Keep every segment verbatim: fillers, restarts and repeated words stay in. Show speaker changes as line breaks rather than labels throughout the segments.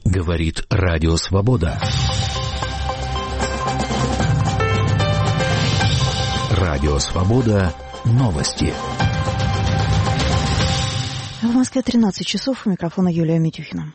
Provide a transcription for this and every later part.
Говорит Радио Свобода. Радио Свобода. Новости.
В Москве тринадцать часов. У микрофона Юлия Митюхина.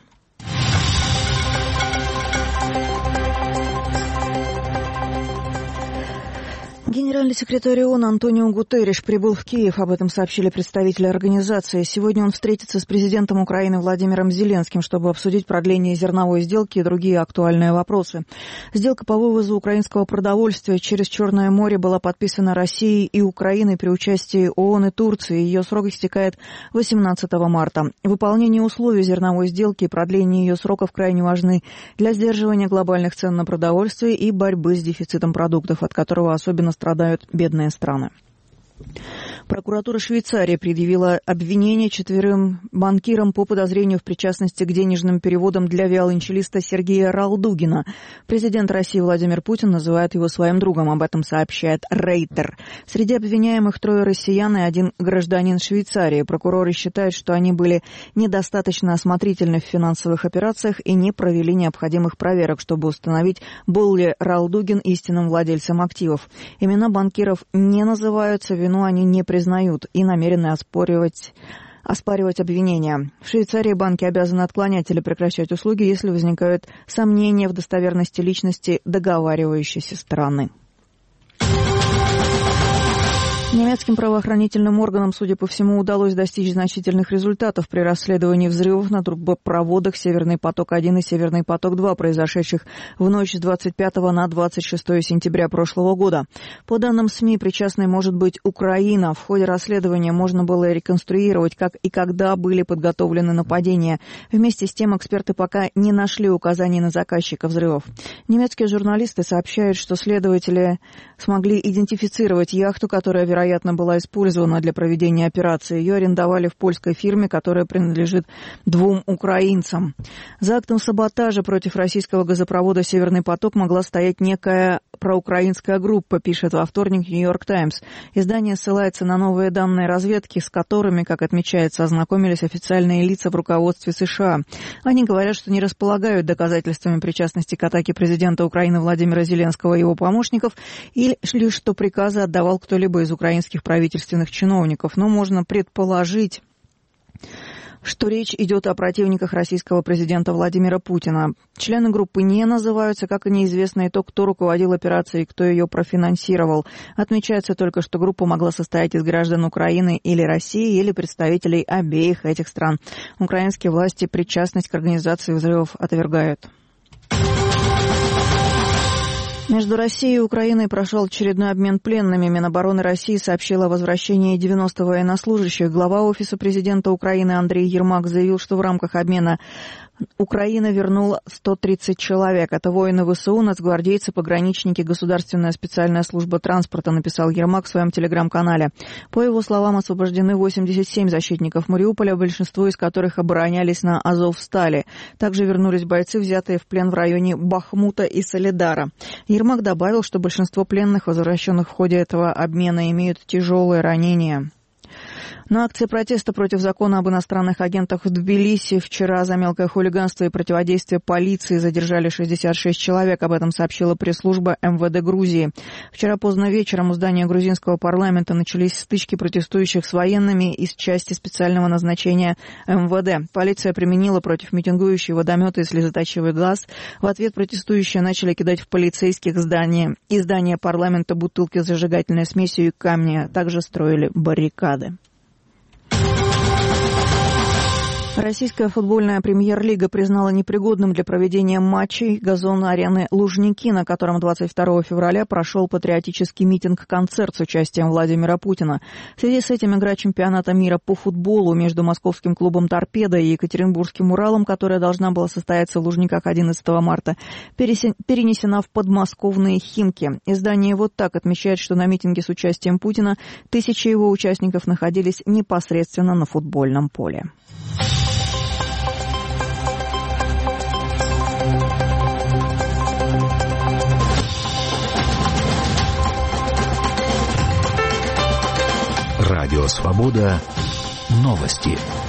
Генеральный секретарь ООН Антонио Гутерриш прибыл в Киев. Об этом сообщили представители организации. Сегодня он встретится с президентом Украины Владимиром Зеленским, чтобы обсудить продление зерновой сделки и другие актуальные вопросы. Сделка по вывозу украинского продовольствия через Черное море была подписана Россией и Украиной при участии ООН и Турции. Ее срок истекает восемнадцатого марта. Выполнение условий зерновой сделки и продление ее сроков крайне важны для сдерживания глобальных цен на продовольствие и борьбы с дефицитом продуктов, от которого особенно страдают бедные страны. Прокуратура Швейцарии предъявила обвинение четверым банкирам по подозрению в причастности к денежным переводам для виолончелиста Сергея Ралдугина. Президент России Владимир Путин называет его своим другом, об этом сообщает Рейтер. Среди обвиняемых трое россиян и один гражданин Швейцарии. Прокуроры считают, что они были недостаточно осмотрительны в финансовых операциях и не провели необходимых проверок, чтобы установить, был ли Ралдугин истинным владельцем активов. Имена банкиров не называются, вину они не признают и намерены оспоривать, оспаривать обвинения. В Швейцарии банки обязаны отклонять или прекращать услуги, если возникают сомнения в достоверности личности договаривающейся стороны. Немецким правоохранительным органам, судя по всему, удалось достичь значительных результатов при расследовании взрывов на трубопроводах «Северный поток-один» и «Северный поток-два», произошедших в ночь с двадцать пятого на двадцать шестое сентября прошлого года. По данным СМИ, причастной может быть Украина. В ходе расследования можно было реконструировать, как и когда были подготовлены нападения. Вместе с тем, эксперты пока не нашли указаний на заказчика взрывов. Немецкие журналисты сообщают, что следователи смогли идентифицировать яхту, которая, вероятно, вероятно, была использована для проведения операции. Ее арендовали в польской фирме, которая принадлежит двум украинцам. За актом саботажа против российского газопровода «Северный поток» могла стоять некая проукраинская группа, пишет во вторник «Нью-Йорк Таймс». Издание ссылается на новые данные разведки, с которыми, как отмечается, ознакомились официальные лица в руководстве США. Они говорят, что не располагают доказательствами причастности к атаке президента Украины Владимира Зеленского и его помощников, или что приказы отдавал кто-либо из украинских правительственных чиновников. Но можно предположить, что речь идет о противниках российского президента Владимира Путина. Члены группы не называются, как и неизвестно и то, кто руководил операцией и кто ее профинансировал. Отмечается только, что группа могла состоять из граждан Украины или России, или представителей обеих этих стран. Украинские власти причастность к организации взрывов отвергают. Между Россией и Украиной прошел очередной обмен пленными. Минобороны России сообщила о возвращении девяноста военнослужащих. Глава Офиса президента Украины Андрей Ермак заявил, что в рамках обмена Украина вернула сто тридцать человек. Это воины ВСУ, нацгвардейцы, пограничники, Государственная специальная служба транспорта, написал Ермак в своем телеграм-канале. По его словам, освобождены восемьдесят семь защитников Мариуполя, большинство из которых оборонялись на Азовстали. Также вернулись бойцы, взятые в плен в районе Бахмута и Солидара. Ермак добавил, что большинство пленных, возвращенных в ходе этого обмена, имеют тяжелые ранения. На акции протеста против закона об иностранных агентах в Тбилиси вчера за мелкое хулиганство и противодействие полиции задержали шестьдесят шесть человек. Об этом сообщила пресс-служба эм вэ дэ Грузии. Вчера поздно вечером у здания грузинского парламента начались стычки протестующих с военными из части специального назначения эм вэ дэ. Полиция применила против митингующих водометы и слезоточивый газ. В ответ протестующие начали кидать в полицейских здания и здания парламента бутылки с зажигательной смесью и камни. Также строили баррикады. Российская футбольная премьер-лига признала непригодным для проведения матчей газон арены Лужники, на котором двадцать второго февраля прошел патриотический митинг-концерт с участием Владимира Путина. В связи с этим игра чемпионата мира по футболу между московским клубом «Торпедо» и екатеринбургским «Уралом», которая должна была состояться в Лужниках одиннадцатого марта, перенесена в подмосковные Химки. Издание «Вот так» отмечает, что на митинге с участием Путина тысячи его участников находились непосредственно на футбольном поле.
Радио Свобода. Новости.